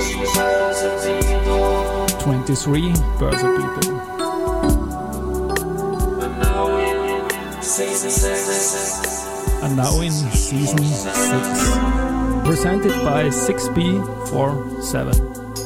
23 Börse People. And now in season 6. Presented by 6B47.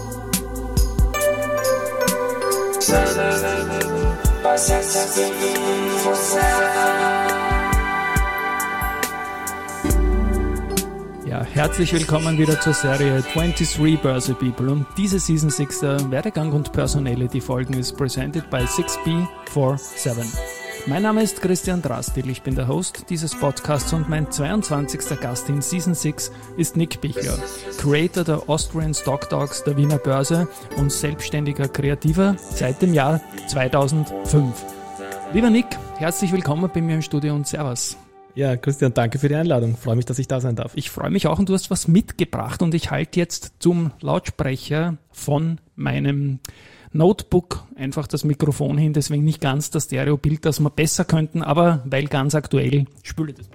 Ja, herzlich willkommen wieder zur Serie 23 Börse People und diese Season 6 der Werdegang und Personality Folgen ist presented by 6B47. Mein Name ist Christian Drastil, ich bin der Host dieses Podcasts und mein 22. Gast in Season 6 ist Nick Bichler, Creator der Austrian Stock Talks der Wiener Börse und selbstständiger Kreativer seit dem Jahr 2005. Lieber Nick, herzlich willkommen bei mir im Studio und Servus. Ja, Christian, danke für die Einladung. Freue mich, dass ich da sein darf. Ich freue mich auch und du hast was mitgebracht und ich halte jetzt zum Lautsprecher von meinem Notebook einfach das Mikrofon hin, deswegen nicht ganz das Stereobild, das wir besser könnten, aber weil ganz aktuell, spüle das.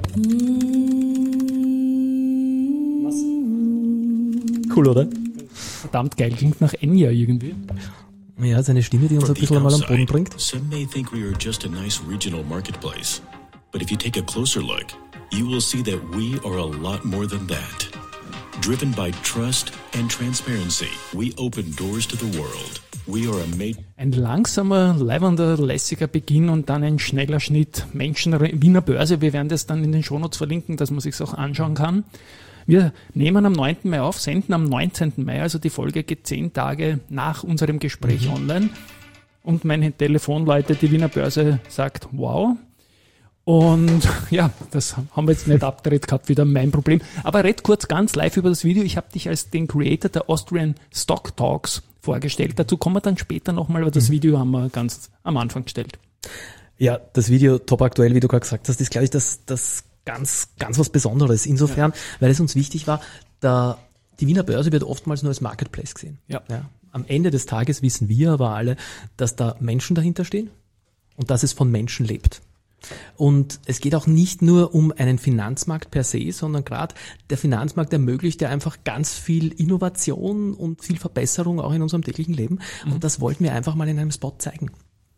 Was? Cool, oder? Verdammt geil, klingt nach Enya irgendwie. Ja, seine Stimme, die uns ein bisschen mal am Boden bringt. Some may think we are just a nice regional marketplace. But if you take a closer look, you will see that we are a lot more than that. Driven by trust and transparency, we open doors to the world. We are ein langsamer, leibender, lässiger Beginn und dann ein schneller Schnitt. Wiener Börse, wir werden das dann in den Shownotes verlinken, dass man sich auch anschauen kann. Wir nehmen am 9. Mai auf, senden am 19. Mai, also die Folge geht 10 Tage nach unserem Gespräch online. Und mein Telefon läutet, die Wiener Börse sagt, wow. Und ja, das haben wir jetzt nicht abgedreht gehabt, wieder mein Problem. Aber red kurz ganz live über das Video. Ich habe dich als den Creator der Austrian Stock Talks vorgestellt. Dazu kommen wir dann später nochmal, aber das Video haben wir ganz am Anfang gestellt. Ja, das Video top aktuell, wie du gerade gesagt hast, ist, glaube ich, das ganz was Besonderes. Insofern, weil es uns wichtig war, die Wiener Börse wird oftmals nur als Marketplace gesehen. Ja. Am Ende des Tages wissen wir aber alle, dass da Menschen dahinter stehen und dass es von Menschen lebt. Und es geht auch nicht nur um einen Finanzmarkt per se, sondern gerade der Finanzmarkt ermöglicht ja einfach ganz viel Innovation und viel Verbesserung auch in unserem täglichen Leben. Und das wollten wir einfach mal in einem Spot zeigen.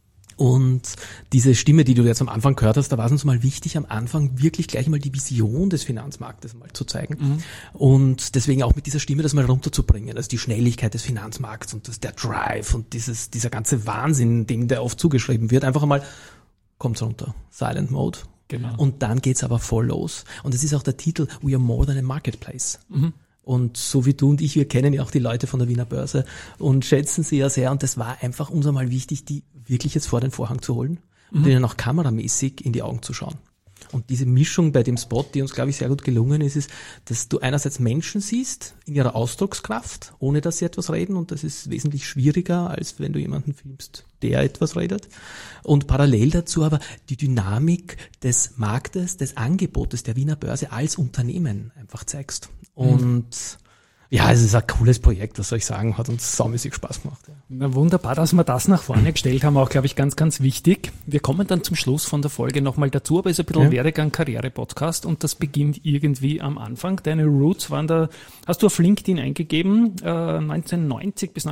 Und diese Stimme, die du jetzt am Anfang gehört hast, da war es uns mal wichtig, am Anfang wirklich gleich mal die Vision des Finanzmarktes mal zu zeigen. Und deswegen auch mit dieser Stimme das mal runterzubringen, also die Schnelligkeit des Finanzmarkts und der Drive und dieser ganze Wahnsinn, dem der oft zugeschrieben wird, einfach einmal kommt's runter. Silent Mode. Genau. Und dann geht's aber voll los. Und es ist auch der Titel, We are more than a marketplace. Und so wie du und ich, wir kennen ja auch die Leute von der Wiener Börse und schätzen sie ja sehr. Und das war einfach uns einmal wichtig, die wirklich jetzt vor den Vorhang zu holen und ihnen auch kameramäßig in die Augen zu schauen. Und diese Mischung bei dem Spot, die uns, glaube ich, sehr gut gelungen ist, dass du einerseits Menschen siehst in ihrer Ausdruckskraft, ohne dass sie etwas reden. Und das ist wesentlich schwieriger, als wenn du jemanden filmst, der etwas redet. Und parallel dazu aber die Dynamik des Marktes, des Angebotes der Wiener Börse als Unternehmen einfach zeigst. Und ja, es ist ein cooles Projekt, was soll ich sagen, hat uns saumäßig Spaß gemacht. Ja. Na, wunderbar, dass wir das nach vorne gestellt haben, auch, glaube ich, ganz, ganz wichtig. Wir kommen dann zum Schluss von der Folge nochmal dazu, aber es ist ein bisschen Werdegang-Karriere-Podcast und das beginnt irgendwie am Anfang. Deine Roots waren da, hast du auf LinkedIn eingegeben, 1990 bis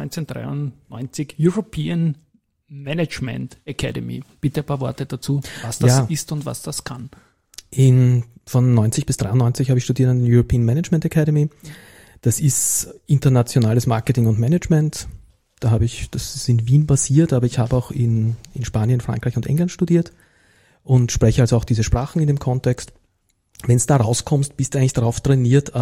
1993, European Management Academy. Bitte ein paar Worte dazu, was das ist und was das kann. Von 90 bis 93 habe ich studiert an der European Management Academy. Das ist internationales Marketing und Management. Das ist in Wien basiert, aber ich habe auch in Spanien, Frankreich und England studiert und spreche also auch diese Sprachen in dem Kontext. Wenn es da rauskommst, bist du eigentlich darauf trainiert,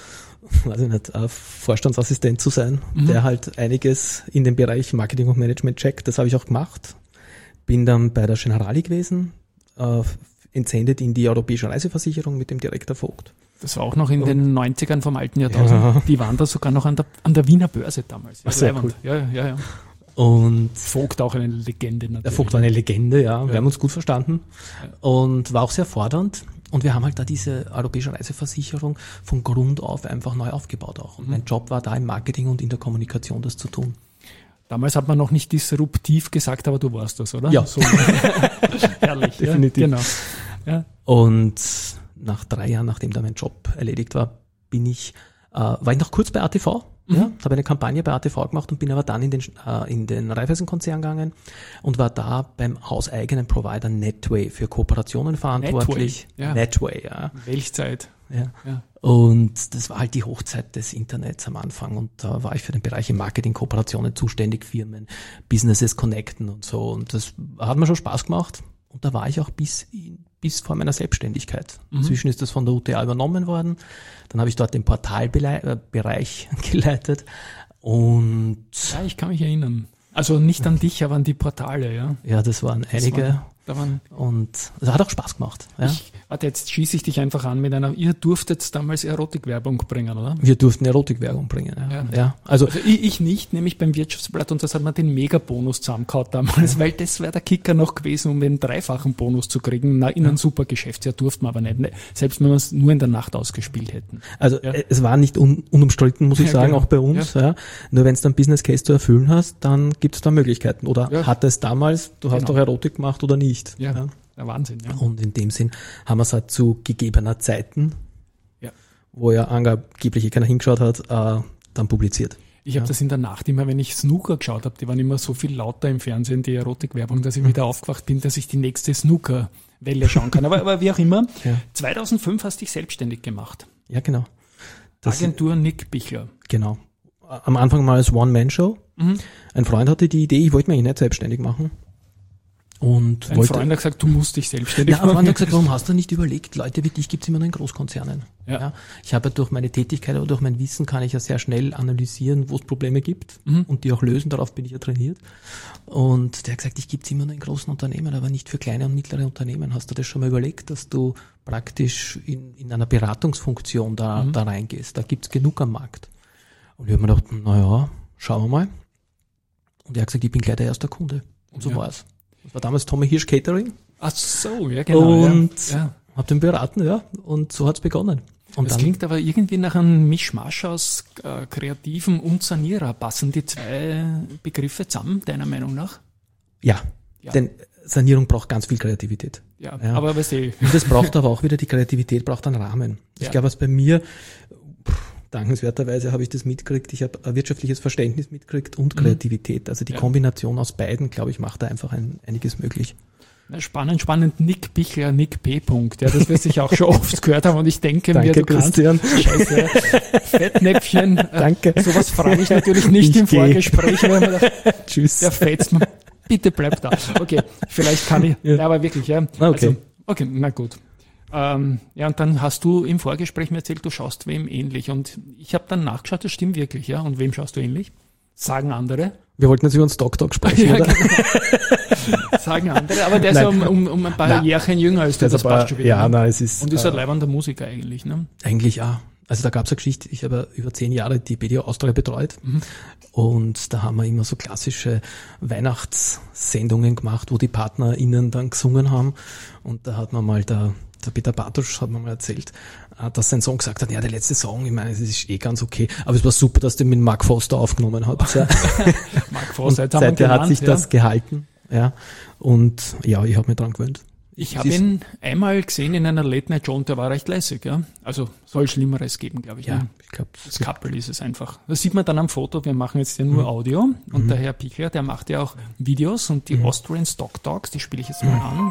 Vorstandsassistent zu sein, der halt einiges in dem Bereich Marketing und Management checkt. Das habe ich auch gemacht. Bin dann bei der Generali gewesen, entsendet in die Europäische Reiseversicherung mit dem Direktor Vogt. Das war auch noch in den 90ern vom alten Jahrtausend. Ja. Die waren da sogar noch an der Wiener Börse damals. Ach, sehr cool. Ja. Und Vogt auch eine Legende natürlich. Der Vogt war eine Legende, ja. Wir haben uns gut verstanden und war auch sehr fordernd. Und wir haben halt da diese Europäische Reiseversicherung von Grund auf einfach neu aufgebaut auch. Und mein Job war da im Marketing und in der Kommunikation das zu tun. Damals hat man noch nicht disruptiv gesagt, aber du warst das, oder? Ja. So. Herrlich. Definitiv. Ja, genau. Ja. Und nach 3 Jahren, nachdem da mein Job erledigt war, war ich noch kurz bei ATV, Ja, habe eine Kampagne bei ATV gemacht und bin aber dann in den Raiffeisen-Konzern gegangen und war da beim hauseigenen Provider Netway für Kooperationen verantwortlich. Netway, ja. Welchzeit. Ja. Und das war halt die Hochzeit des Internets am Anfang und da war ich für den Bereich im Marketing, Kooperationen zuständig, Firmen, Businesses connecten und so und das hat mir schon Spaß gemacht und da war ich auch bis vor meiner Selbstständigkeit. Inzwischen ist das von der UTA übernommen worden, dann habe ich dort den Portalbereich geleitet und... Ja, ich kann mich erinnern. Also nicht an dich, aber an die Portale, ja. Ja, das waren einige. Und es hat auch Spaß gemacht. Ja. Jetzt schieße ich dich einfach an mit ihr durftet damals Erotikwerbung bringen, oder? Wir durften Erotikwerbung bringen, ja. Also ich nicht, nämlich beim Wirtschaftsblatt und das hat man den Mega-Bonus zusammengehauen damals, weil das wäre der Kicker noch gewesen, um den dreifachen Bonus zu kriegen. In einem super Geschäftsjahr durften wir aber nicht, selbst wenn wir es nur in der Nacht ausgespielt hätten. Also es war nicht unumstritten, muss ich sagen, genau. Auch bei uns. Ja. Nur wenn es dann Business Case zu erfüllen hast, dann gibt es da Möglichkeiten. Oder hat es damals, du hast doch Erotik gemacht oder nicht. Ja, der Wahnsinn. Ja. Und in dem Sinn haben wir es halt zu gegebener Zeiten, wo ja angeblich keiner hingeschaut hat, dann publiziert. Ich habe das in der Nacht immer, wenn ich Snooker geschaut habe, die waren immer so viel lauter im Fernsehen, die Erotikwerbung, dass ich wieder aufgewacht bin, dass ich die nächste Snooker-Welle schauen kann. Aber wie auch immer, 2005 hast du dich selbstständig gemacht. Ja, genau. Agentur Nick Bichler. Genau. Am Anfang mal als One-Man-Show. Ein Freund hatte die Idee, ich wollte mich nicht selbstständig machen. Und ein Freund hat gesagt, du musst dich selbstständig machen. Ja, ein Freund hat gesagt, warum hast du nicht überlegt, Leute wie dich gibt's immer nur in Großkonzernen. Ja. Ich habe ja durch meine Tätigkeit oder durch mein Wissen kann ich ja sehr schnell analysieren, wo es Probleme gibt und die auch lösen, darauf bin ich ja trainiert. Und der hat gesagt, ich gibt's immer nur in großen Unternehmen, aber nicht für kleine und mittlere Unternehmen. Hast du das schon mal überlegt, dass du praktisch in einer Beratungsfunktion da reingehst? Da gibt's genug am Markt. Und ich habe mir gedacht, schauen wir mal. Und er hat gesagt, ich bin gleich der erste Kunde. Und so war's. Das war damals Tommy Hirsch Catering. Ach so, ja genau. Und hab den beraten, und so hat's begonnen. Und das klingt aber irgendwie nach einem Mischmasch aus Kreativen und Sanierer. Passen die zwei Begriffe zusammen, deiner Meinung nach? Ja, denn Sanierung braucht ganz viel Kreativität. Ja. Aber weißt du. Und das braucht aber auch wieder, die Kreativität braucht einen Rahmen. Ich glaube, was bei mir... Dankenswerterweise habe ich das mitgekriegt. Ich habe ein wirtschaftliches Verständnis mitgekriegt und Kreativität. Also die Kombination aus beiden, glaube ich, macht da einfach einiges möglich. Spannend. Nick Bichler, Nick P. Ja, das wirst du auch schon oft gehört haben und ich denke mir, du Christian. Kannst. Scheiße. Fettnäpfchen. Danke. Sowas frage ich natürlich nicht im Vorgespräch, weil man dachte, tschüss. Der fetzt mir. Bitte bleib da. Okay, vielleicht kann ich. Ja, aber wirklich, ja. Okay. Also, okay, na gut. Und dann hast du im Vorgespräch mir erzählt, du schaust wem ähnlich. Und ich habe dann nachgeschaut, das stimmt wirklich, ja. Und wem schaust du ähnlich? Sagen andere. Wir wollten jetzt über den Stock sprechen, oder? Genau. Sagen andere, aber der ist ja um ein paar Jährchen jünger als du, das passt schon wieder. Ja, nein, es ist... Und ist ein leibender Musiker eigentlich, ne? Eigentlich ja. Also da gab's eine Geschichte, ich habe über 10 Jahre die BDO Austria betreut und da haben wir immer so klassische Weihnachtssendungen gemacht, wo die PartnerInnen dann gesungen haben und da hat man mal der Peter Bartosch hat mir mal erzählt, dass sein Sohn gesagt hat, ja, der letzte Song, ich meine, es ist ganz okay, aber es war super, dass du mit Mark Foster aufgenommen hast. Mark Foster, jetzt seitdem hat sich das gehalten, und ich habe mich dran gewöhnt. Ich habe ihn einmal gesehen in einer Late-Night-Show und der war recht lässig, ja. Also soll Schlimmeres geben, glaube ich. Ja, ne? ich glaube. Das Couple ist es einfach. Das sieht man dann am Foto, wir machen jetzt ja nur Audio und der Herr Pichler, der macht ja auch Videos und die Austrian Stock Talks, die spiele ich jetzt mal an.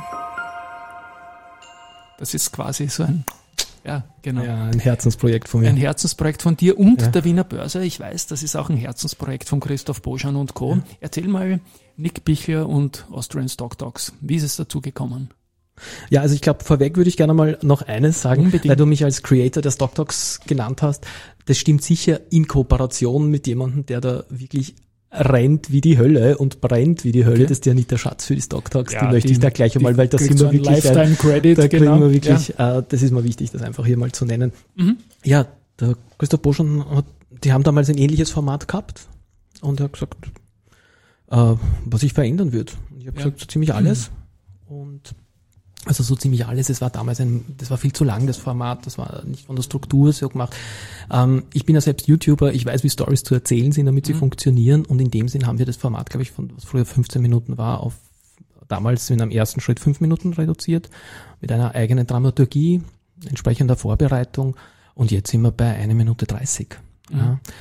Das ist quasi so ein, ein Herzensprojekt von mir. Ein Herzensprojekt von dir und der Wiener Börse. Ich weiß, das ist auch ein Herzensprojekt von Christoph Boschan und Co. Ja. Erzähl mal Nick Bichler und Austrian Stock Talks. Wie ist es dazu gekommen? Ja, also ich glaube, vorweg würde ich gerne mal noch eines sagen, weil du mich als Creator der Stock Talks genannt hast. Das stimmt sicher in Kooperation mit jemandem, der da wirklich rennt wie die Hölle und brennt wie die Hölle. Okay. Das ist ja nicht der Schatz für die Stock Talks. Die möchte ich da gleich einmal, weil das sind wir wirklich Lifetime-Credit. Da kriegen wir wirklich, das ist mir wichtig, das einfach hier mal zu nennen. Ja, der Christoph Boschan die haben damals ein ähnliches Format gehabt und er hat gesagt, was ich verändern würde. Und ich habe gesagt, so ziemlich alles. Und also so ziemlich alles. Es war damals das war viel zu lang, das Format. Das war nicht von der Struktur so gemacht. Ich bin ja selbst YouTuber. Ich weiß, wie Stories zu erzählen sind, damit sie funktionieren. Und in dem Sinn haben wir das Format, glaube ich, von was früher 15 Minuten war, auf damals in einem ersten Schritt 5 Minuten reduziert. Mit einer eigenen Dramaturgie, entsprechender Vorbereitung. Und jetzt sind wir bei 1 Minute 30. Ja.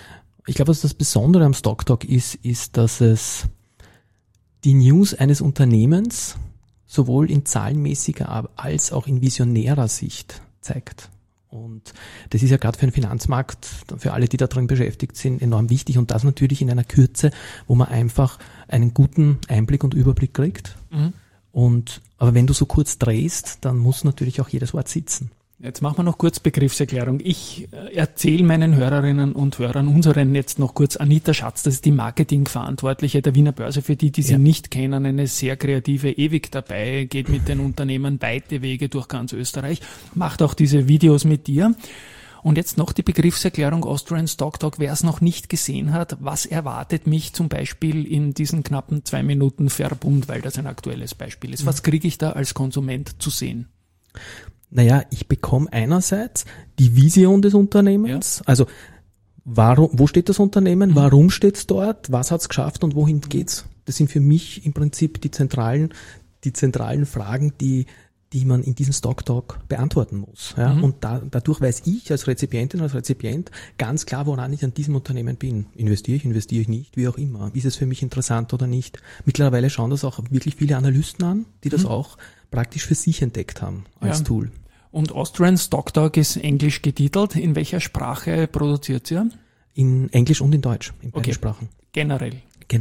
Ich glaube, was das Besondere am Stock Talk ist, dass es die News eines Unternehmens sowohl in zahlenmäßiger als auch in visionärer Sicht zeigt. Und das ist ja gerade für den Finanzmarkt, für alle, die da drin beschäftigt sind, enorm wichtig. Und das natürlich in einer Kürze, wo man einfach einen guten Einblick und Überblick kriegt. Aber wenn du so kurz drehst, dann muss natürlich auch jedes Wort sitzen. Jetzt machen wir noch kurz Begriffserklärung. Ich erzähle meinen Hörerinnen und Hörern, unseren jetzt noch kurz, Anita Schatz, das ist die Marketingverantwortliche der Wiener Börse, für die sie nicht kennen, eine sehr kreative, ewig dabei, geht mit den Unternehmen weite Wege durch ganz Österreich, macht auch diese Videos mit dir. Und jetzt noch die Begriffserklärung Austrian Stock Talk. Wer es noch nicht gesehen hat, was erwartet mich zum Beispiel in diesen knappen 2 Minuten Verbund, weil das ein aktuelles Beispiel ist. Was kriege ich da als Konsument zu sehen? Naja, ich bekomme einerseits die Vision des Unternehmens, also wo steht das Unternehmen, warum steht es dort, was hat es geschafft und wohin geht's? Das sind für mich im Prinzip die zentralen Fragen, die man in diesem Stock Talk beantworten muss. Ja? Und dadurch weiß ich als Rezipientin, als Rezipient ganz klar, woran ich an diesem Unternehmen bin. Investiere ich nicht, wie auch immer. Ist es für mich interessant oder nicht? Mittlerweile schauen das auch wirklich viele Analysten an, die das auch praktisch für sich entdeckt haben als Tool. Und Austrian Stock Talk ist englisch getitelt. In welcher Sprache produziert ihr? In Englisch und in Deutsch, in beiden Sprachen. Generell.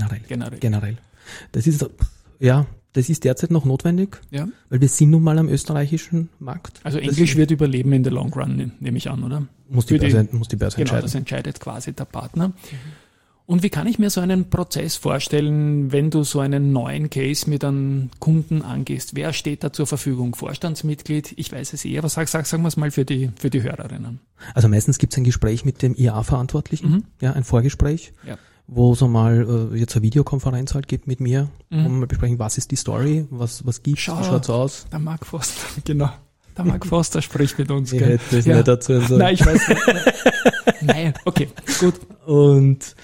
Das ist derzeit noch notwendig, weil wir sind nun mal am österreichischen Markt. Also Englisch wird überleben in the long run, nehme ich an, oder? Muss die Börse entscheiden. Genau, das entscheidet quasi der Partner. Und wie kann ich mir so einen Prozess vorstellen, wenn du so einen neuen Case mit einem Kunden angehst? Wer steht da zur Verfügung? Vorstandsmitglied? Ich weiß es aber sagen wir es mal für die Hörerinnen. Also meistens gibt es ein Gespräch mit dem IA-Verantwortlichen, ein Vorgespräch, wo es mal jetzt eine Videokonferenz halt gibt mit mir, wo wir mal besprechen, was ist die Story, was gibt's, wie schaut's aus? Der Mark Forster, genau. Der Mark Forster spricht mit uns. Ich hätte das nicht dazu sagen. Nein, ich weiß nicht. Nein, okay, gut. Und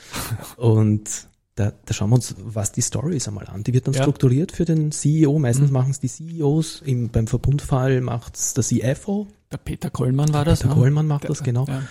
da schauen wir uns, was die Story ist, einmal an. Die wird dann strukturiert für den CEO. Meistens machen es die CEOs. Beim Verbundfall macht es der CFO. Der Peter Kollmann war das. Peter Kollmann macht das, genau. Ja.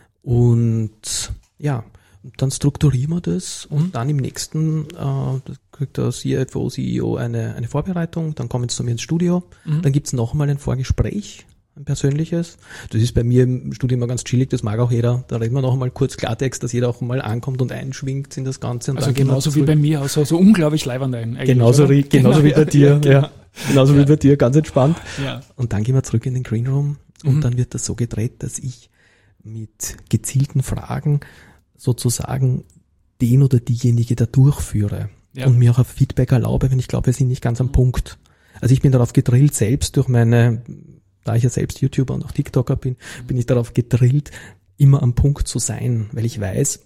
Und dann strukturieren wir das und dann im nächsten kriegt der CFO, CEO eine Vorbereitung, dann kommen sie zu mir ins Studio, dann gibt's nochmal ein Vorgespräch, ein persönliches. Das ist bei mir im Studio immer ganz chillig, das mag auch jeder. Da reden wir noch einmal kurz Klartext, dass jeder auch mal ankommt und einschwingt in das Ganze. Und also dann genauso wie bei mir, also so unglaublich leibend eigentlich. Genauso wie bei dir, Genauso wie bei dir, ganz entspannt. Ja. Und dann gehen wir zurück in den Green Room und dann wird das so gedreht, dass ich mit gezielten Fragen sozusagen den oder diejenige da durchführe und mir auch ein Feedback erlaube, wenn ich glaube, wir sind nicht ganz am Punkt. Also ich bin darauf gedrillt, selbst durch da ich ja selbst YouTuber und auch TikToker bin ich darauf gedrillt, immer am Punkt zu sein, weil ich weiß,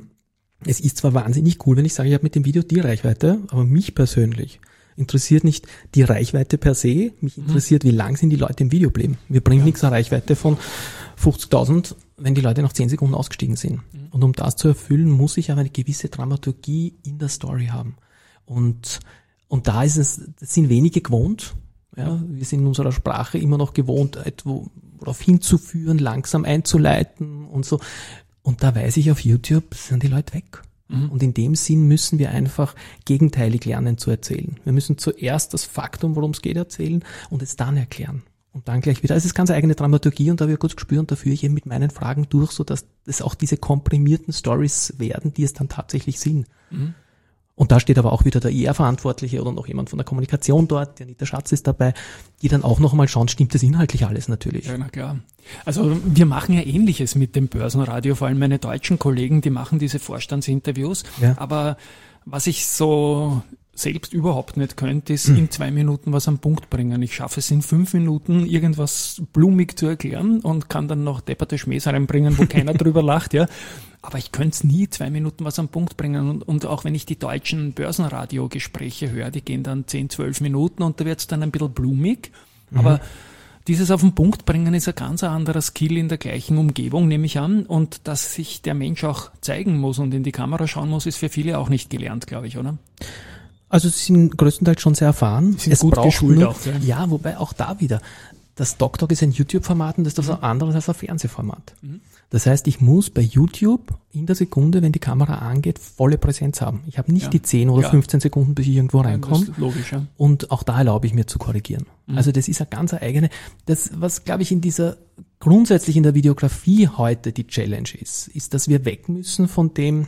es ist zwar wahnsinnig cool, wenn ich sage, ich habe mit dem Video die Reichweite, aber mich persönlich interessiert nicht die Reichweite per se, mich interessiert, wie lang sind die Leute im Video bleiben. Mir bringt nichts eine Reichweite von 50.000, wenn die Leute nach 10 Sekunden ausgestiegen sind. Und um das zu erfüllen, muss ich aber eine gewisse Dramaturgie in der Story haben. Und da das sind wenige gewohnt. Ja, wir sind in unserer Sprache immer noch gewohnt, worauf hinzuführen, langsam einzuleiten und so. Und da weiß ich, auf YouTube sind die Leute weg. Und in dem Sinn müssen wir einfach gegenteilig lernen zu erzählen. Wir müssen zuerst das Faktum, worum es geht, erzählen und es dann erklären. Und dann gleich wieder. Es ist ganz eigene Dramaturgie und da habe ich ein gutes Gespür und da führe ich eben mit meinen Fragen durch, sodass es auch diese komprimierten Stories werden, die es dann tatsächlich sind. Und da steht aber auch wieder der IR-Verantwortliche oder noch jemand von der Kommunikation dort, die Anita Schatz ist dabei, die dann auch noch mal schauen, stimmt das inhaltlich alles natürlich. Ja, na klar. Also wir machen ja Ähnliches mit dem Börsenradio, vor allem meine deutschen Kollegen, die machen diese Vorstandsinterviews. Ja. Aber was ich so selbst überhaupt nicht könnte, ist in 2 Minuten was am Punkt bringen. Ich schaffe es in 5 Minuten irgendwas blumig zu erklären und kann dann noch depperte Schmähs reinbringen, wo keiner drüber lacht, ja. Aber ich könnte es nie 2 Minuten was am Punkt bringen. Und auch wenn ich die deutschen Börsenradio-Gespräche höre, die gehen dann 10, 12 Minuten und da wird es dann ein bisschen blumig. Aber dieses auf den Punkt bringen ist ein ganz anderer Skill in der gleichen Umgebung, nehme ich an. Und dass sich der Mensch auch zeigen muss und in die Kamera schauen muss, ist für viele auch nicht gelernt, glaube ich, oder? Also sie sind größtenteils schon sehr erfahren. Sie sind gut geschult auch. Ja, wobei auch da wieder, das TokTok ist ein YouTube-Format und das ist was anderes als ein Fernsehformat. Das heißt, ich muss bei YouTube in der Sekunde, wenn die Kamera angeht, volle Präsenz haben. Ich habe nicht die 10 oder 15 Sekunden, bis ich irgendwo reinkomme. Das ist logisch, ja. Und auch da erlaube ich mir zu korrigieren. Also das ist eine ganz eigene, das, was glaube ich grundsätzlich in der Videografie heute die Challenge ist, dass wir weg müssen von dem,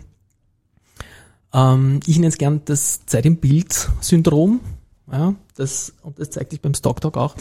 ich nenne es gern das Zeit im Bild-Syndrom, ja, und das zeigt sich beim TokTok auch,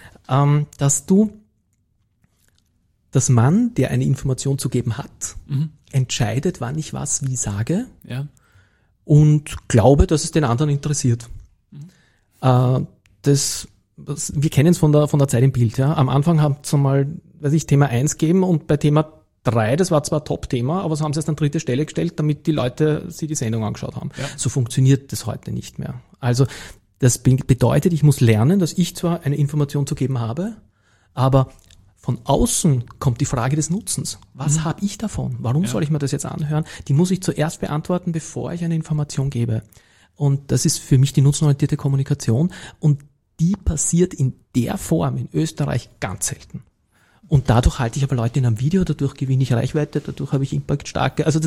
dass man, der eine Information zu geben hat, entscheidet, wann ich was wie sage, und glaube, dass es den anderen interessiert. Wir kennen es von der Zeit im Bild. Ja. Am Anfang haben sie mal, Thema 1 gegeben und bei Thema 3, das war zwar ein Top-Thema, aber so haben sie es an 3. Stelle gestellt, damit die Leute sich die Sendung angeschaut haben. Ja. So funktioniert das heute nicht mehr. Also das bedeutet, ich muss lernen, dass ich zwar eine Information zu geben habe, aber von außen kommt die Frage des Nutzens. Was habe ich davon? Warum soll ich mir das jetzt anhören? Die muss ich zuerst beantworten, bevor ich eine Information gebe. Und das ist für mich die nutzenorientierte Kommunikation. Und die passiert in der Form in Österreich ganz selten. Und dadurch halte ich aber Leute in einem Video, dadurch gewinne ich Reichweite, dadurch habe ich impactstarke, also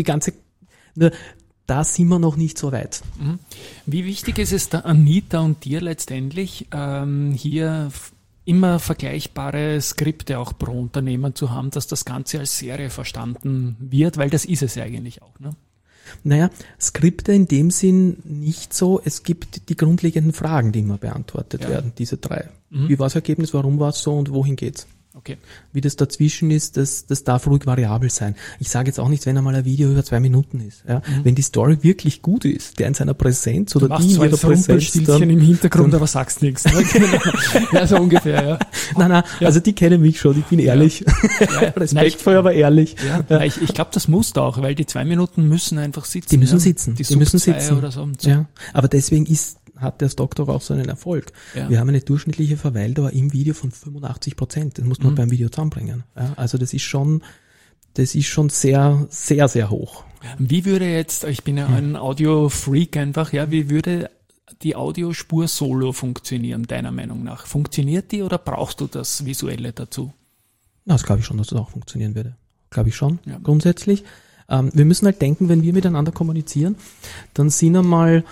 da sind wir noch nicht so weit. Wie wichtig ist es der Anita und dir letztendlich, hier immer vergleichbare Skripte auch pro Unternehmen zu haben, dass das Ganze als Serie verstanden wird, weil das ist es ja eigentlich auch, ne? Naja, Skripte in dem Sinn nicht so. Es gibt die grundlegenden Fragen, die immer beantwortet werden, diese 3. Wie war das Ergebnis, warum war es so und wohin geht's? Okay. Wie das dazwischen ist, das darf ruhig variabel sein. Ich sage jetzt auch nicht, wenn einmal ein Video über 2 Minuten ist. Ja? Wenn die Story wirklich gut ist, der in seiner Präsenz oder die in ihrer Präsenz dann im Hintergrund, aber sagst nichts. Ne? Ja, so ungefähr, ja. Nein, also die kennen mich schon, ich bin ehrlich. Ja. Respektvoll, aber ehrlich. Ja. Ich glaube, das muss da auch, weil die 2 Minuten müssen einfach sitzen. Die müssen sitzen. Die müssen sitzen. Oder so. Ja. Aber deswegen hat der TokTok auch so einen Erfolg. Ja. Wir haben eine durchschnittliche Verweildauer im Video von 85%. Das muss man beim Video zusammenbringen. Ja, also das ist schon sehr, sehr, sehr hoch. Wie würde jetzt, ich bin ja ein Audio-Freak einfach, wie würde die Audiospur solo funktionieren, deiner Meinung nach? Funktioniert die oder brauchst du das Visuelle dazu? Na, das glaube ich schon, dass das auch funktionieren würde. Glaube ich schon, grundsätzlich. Wir müssen halt denken, wenn wir miteinander kommunizieren, dann sind einmal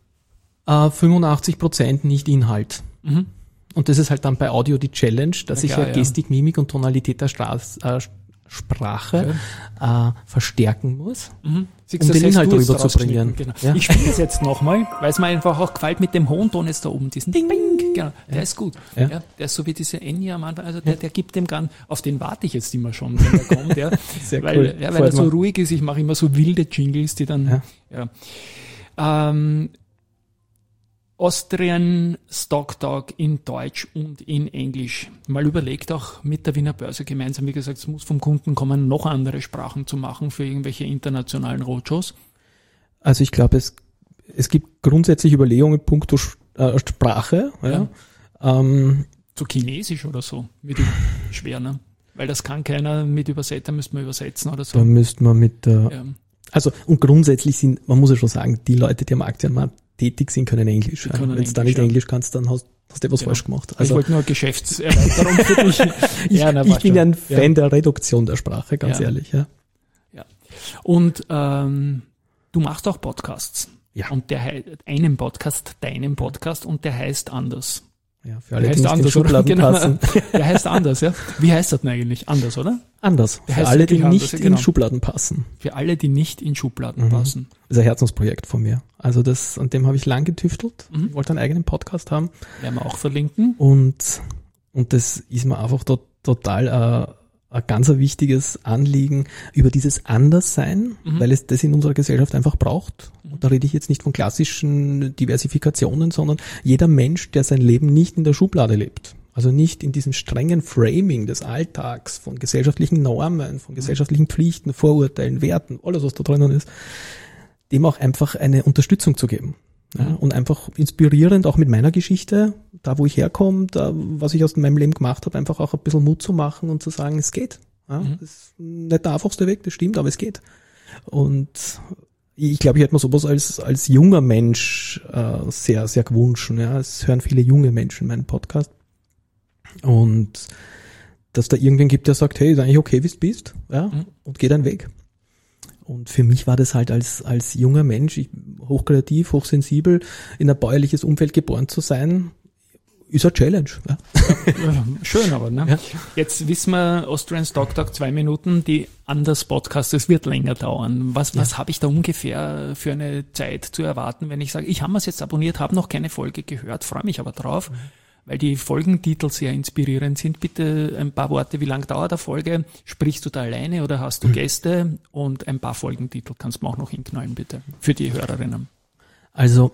85% nicht Inhalt. Und das ist halt dann bei Audio die Challenge, dass ich Gestik, Mimik und Tonalität der Sprache verstärken muss, um den Inhalt rüberzubringen. Genau. Ja. Ich spiele das jetzt nochmal, weil es mir einfach auch gefällt mit dem hohen Ton jetzt da oben, diesen Ding, Bing, genau, der ist gut. Ja. Ja, der ist so wie diese Enya am Anfang, also der gibt dem auf den warte ich jetzt immer schon, wenn der kommt, ja. Sehr weil, cool. Ja, weil er so ruhig ist, ich mache immer so wilde Jingles, die dann, Austrian TokTok in Deutsch und in Englisch. Mal überlegt auch mit der Wiener Börse gemeinsam, wie gesagt, es muss vom Kunden kommen, noch andere Sprachen zu machen für irgendwelche internationalen Roadshows. Also ich glaube, es gibt grundsätzlich Überlegungen punkto Sprache. Ja. So Chinesisch oder so, wird schwer, ne? Weil das kann keiner mit Übersetzer, müsste man übersetzen oder so. Da müsste man mit also und grundsätzlich man muss ja schon sagen, die Leute, die am Aktienmarkt tätig sind, können Englisch. Wenn du da nicht Englisch kannst, dann hast du was falsch gemacht. Also, ich wollte nur Geschäftserweiterung für dich. Ich bin ja ein Fan der Reduktion der Sprache, ganz ehrlich. Ja. Und du machst auch Podcasts. Ja. Und deinen Podcast, und der heißt anders. Ja, für alle, die nicht in Schubladen passen. Der heißt anders, ja. Wie heißt das denn eigentlich? Anders, oder? Anders. Für alle, die nicht in Schubladen passen. Für alle, die nicht in Schubladen passen. Das ist ein Herzensprojekt von mir. Also an dem habe ich lang getüftelt. Ich wollte einen eigenen Podcast haben. Werden wir auch verlinken. Und das ist mir einfach total ein ganz wichtiges Anliegen über dieses Anderssein, weil es das in unserer Gesellschaft einfach braucht. Und da rede ich jetzt nicht von klassischen Diversifikationen, sondern jeder Mensch, der sein Leben nicht in der Schublade lebt, also nicht in diesem strengen Framing des Alltags, von gesellschaftlichen Normen, von gesellschaftlichen Pflichten, Vorurteilen, Werten, alles was da drinnen ist, dem auch einfach eine Unterstützung zu geben. Ja, und einfach inspirierend, auch mit meiner Geschichte, da wo ich herkomme, da was ich aus meinem Leben gemacht habe, einfach auch ein bisschen Mut zu machen und zu sagen, es geht. Ja, das ist nicht der einfachste Weg, das stimmt, aber es geht. Und ich glaube, ich hätte mir sowas als junger Mensch sehr, sehr gewünscht. Ja. Es hören viele junge Menschen meinen Podcast. Und dass da irgendwen gibt, der sagt, hey, ist eigentlich okay, wie du bist, ja, und geh deinen Weg. Und für mich war das halt als junger Mensch, hochkreativ, hochsensibel, in ein bäuerliches Umfeld geboren zu sein, ist eine Challenge. Ja. Schön aber, ne? Ja. Jetzt wissen wir, Austrian Stock Talk 2 Minuten, die Anders Podcast, das wird länger dauern. Was habe ich da ungefähr für eine Zeit zu erwarten, wenn ich sage, ich habe es jetzt abonniert, habe noch keine Folge gehört, freue mich aber drauf, weil die Folgentitel sehr inspirierend sind. Bitte ein paar Worte, wie lang dauert eine Folge? Sprichst du da alleine oder hast du Gäste? Und ein paar Folgentitel kannst du mir auch noch hinknallen, bitte, für die Hörerinnen. Also,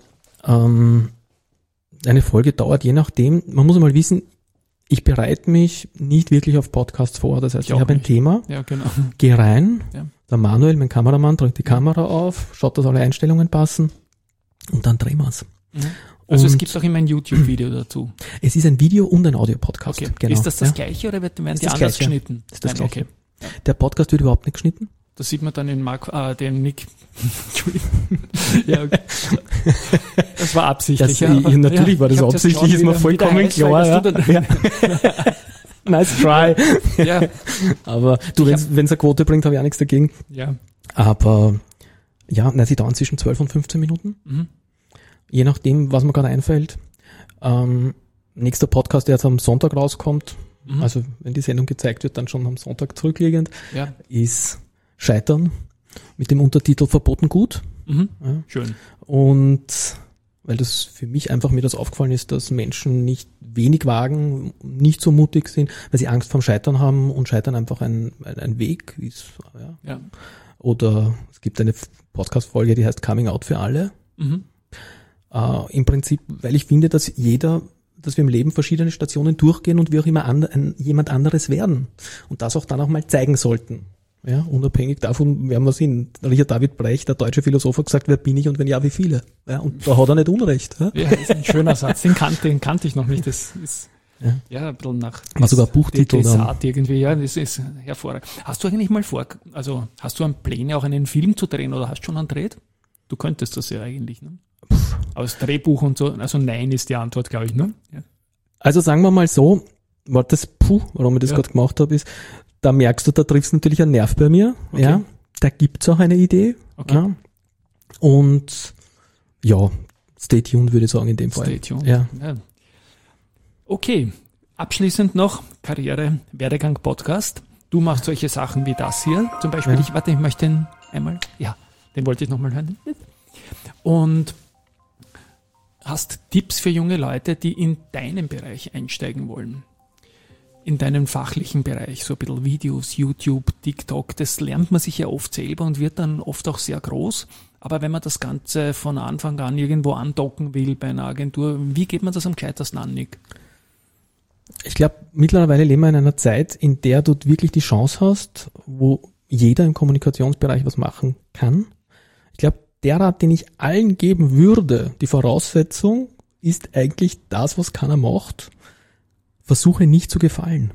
eine Folge dauert je nachdem, man muss mal wissen, ich bereite mich nicht wirklich auf Podcasts vor. Das heißt, ich habe ein Thema, gehe rein, der Manuel, mein Kameramann, drückt die Kamera auf, schaut, dass alle Einstellungen passen und dann drehen wir es. Also es gibt auch immer ein YouTube-Video dazu. Es ist ein Video und ein Audio-Podcast. Okay. Genau. Ist das gleiche oder werden die anders geschnitten? Das ist das Gleiche. Okay. Der Podcast wird überhaupt nicht geschnitten. Das sieht man dann in den Nick. Ja, okay. Das war absichtlich. Natürlich war das absichtlich, ist mir vollkommen klar. Nice try. Ja. Aber du, wenn es eine Quote bringt, habe ich auch nichts dagegen. Ja. Aber sie dauern zwischen 12 und 15 Minuten. Je nachdem, was mir gerade einfällt. Nächster Podcast, der jetzt am Sonntag rauskommt, also wenn die Sendung gezeigt wird, dann schon am Sonntag zurückliegend, ist Scheitern mit dem Untertitel Verboten gut. Ja. Schön. Und weil das für mich einfach mir das aufgefallen ist, dass Menschen nicht wenig wagen, nicht so mutig sind, weil sie Angst vorm Scheitern haben und Scheitern einfach ein Weg ist. Ja. Oder es gibt eine Podcast-Folge, die heißt Coming Out für alle. Im Prinzip, weil ich finde, dass wir im Leben verschiedene Stationen durchgehen und wir auch immer jemand anderes werden und das auch dann auch mal zeigen sollten. Ja, unabhängig davon, wer wir sind. Richard David Brecht, der deutsche Philosoph, hat gesagt, wer bin ich und wenn ja, wie viele? Ja, und da hat er nicht Unrecht. Ja, das ist ein schöner Satz, den kannte ich noch nicht. Das ist ein bisschen nach war sogar Buchtitel dann. Irgendwie, ja, das ist hervorragend. Hast du eigentlich mal hast du einen Pläne, auch einen Film zu drehen oder hast du schon einen gedreht? Du könntest das ja eigentlich, ne? Aber das Drehbuch und so, also nein ist die Antwort, glaube ich, ne? Ja. Also sagen wir mal so, warum ich das gerade gemacht habe, ist, da merkst du, da triffst du natürlich einen Nerv bei mir. Okay. Ja, da gibt's auch eine Idee. Okay. Ja. Und stay tuned, würde ich sagen, in dem Fall. Stay tuned. Ja. Okay, abschließend noch Karriere, Werdegang Podcast. Du machst solche Sachen wie das hier. Zum Beispiel, ich möchte den einmal, den wollte ich nochmal hören. Und hast Tipps für junge Leute, die in deinen Bereich einsteigen wollen. In deinem fachlichen Bereich, so ein bisschen Videos, YouTube, TikTok, das lernt man sich ja oft selber und wird dann oft auch sehr groß. Aber wenn man das Ganze von Anfang an irgendwo andocken will bei einer Agentur, wie geht man das am gescheitersten an, Nick? Ich glaube, mittlerweile leben wir in einer Zeit, in der du wirklich die Chance hast, wo jeder im Kommunikationsbereich was machen kann. Ich glaube, der Rat, den ich allen geben würde, die Voraussetzung ist eigentlich das, was keiner macht. Versuche nicht zu gefallen.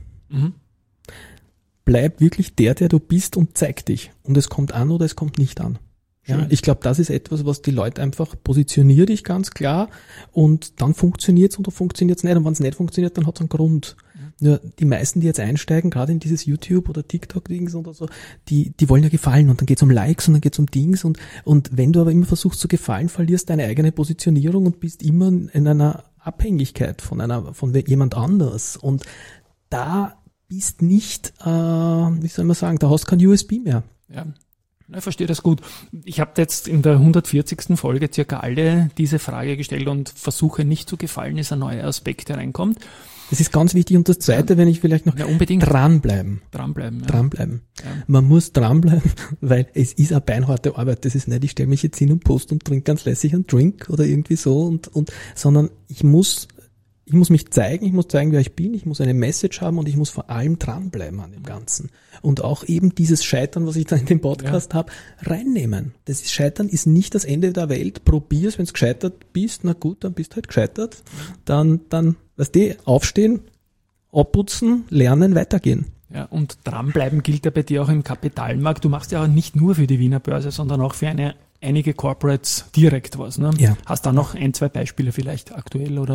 Bleib wirklich der du bist und zeig dich. Und es kommt an oder es kommt nicht an. Ja, ich glaube, das ist etwas, was die Leute einfach positioniert dich ganz klar und dann funktioniert's oder funktioniert's nicht. Und wenn es nicht funktioniert, dann hat's einen Grund. Ja, die meisten, die jetzt einsteigen, gerade in dieses YouTube oder TikTok-Dings oder so, die wollen ja gefallen und dann geht's um Likes und dann geht's um Dings und wenn du aber immer versuchst zu gefallen, verlierst deine eigene Positionierung und bist immer in einer Abhängigkeit von jemand anders und da bist nicht, wie soll man sagen, da hast kein USB mehr. Ja. Ich verstehe das gut. Ich habe jetzt in der 140. Folge circa alle diese Frage gestellt und versuche nicht zu gefallen, ist ein neuer Aspekt, der reinkommt. Das ist ganz wichtig. Und das Zweite, wenn ich vielleicht noch unbedingt dranbleiben. Dranbleiben. Ja. Man muss dranbleiben, weil es ist eine beinharte Arbeit. Das ist nicht, ich stelle mich jetzt hin und post und trinke ganz lässig einen Drink oder irgendwie so sondern ich muss mich zeigen, ich muss zeigen, wer ich bin, ich muss eine Message haben und ich muss vor allem dranbleiben an dem Ganzen. Und auch eben dieses Scheitern, was ich da in dem Podcast habe, reinnehmen. Scheitern ist nicht das Ende der Welt. Probier's, wenn du gescheitert bist, na gut, dann bist du halt gescheitert. Dann weißt du, aufstehen, abputzen, lernen, weitergehen. Ja, und dranbleiben gilt ja bei dir auch im Kapitalmarkt. Du machst ja auch nicht nur für die Wiener Börse, sondern auch für einige Corporates direkt was. Ne? Ja. Hast da noch 1, 2 Beispiele vielleicht aktuell oder?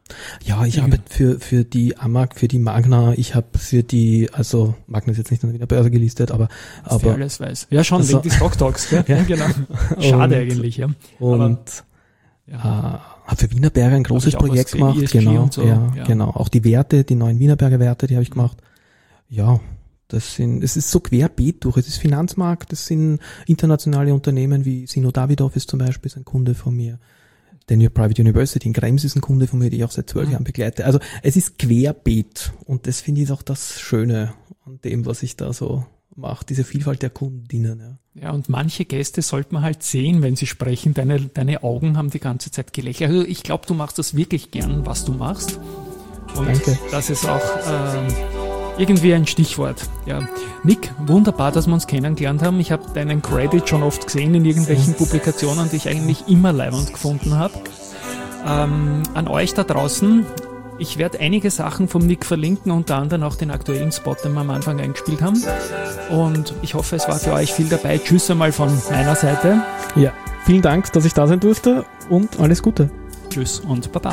Ja, ich arbeite für die AMAG, für die Magna, ich habe für die, also Magna ist jetzt nicht an der Wiener Börse gelistet, aber alles weiß. Ja, schon, also, wegen die Stock Talks, gell? Ja. Genau. Schade eigentlich, ja. Und habe für Wienerberger ein großes Projekt gemacht, ESG genau, und so. Genau. Auch die Werte, die neuen Wienerberger Werte, die habe ich gemacht. Ja, es ist so querbeet durch. Es ist Finanzmarkt, es sind internationale Unternehmen wie Sino Davidoff ist zum Beispiel, ist ein Kunde von mir. Daniel Private University in Krems ist ein Kunde von mir, die ich auch seit 12 Jahren begleite. Also es ist querbeet und das finde ich auch das Schöne an dem, was ich da so mache, diese Vielfalt der Kundinnen. Ja, und manche Gäste sollte man halt sehen, wenn sie sprechen. Deine Augen haben die ganze Zeit gelächelt. Also ich glaube, du machst das wirklich gern, was du machst. Und Danke. das ist auch irgendwie ein Stichwort. Ja. Nick, wunderbar, dass wir uns kennengelernt haben. Ich habe deinen Credit schon oft gesehen in irgendwelchen Publikationen, die ich eigentlich immer leibend gefunden habe. An euch da draußen, ich werde einige Sachen vom Nick verlinken, unter anderem auch den aktuellen Spot, den wir am Anfang eingespielt haben. Und ich hoffe, es war für euch viel dabei. Tschüss einmal von meiner Seite. Ja, vielen Dank, dass ich da sein durfte und alles Gute. Tschüss und Baba.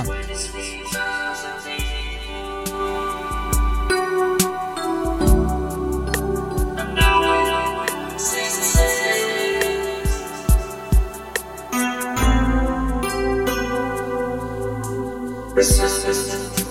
Resistance.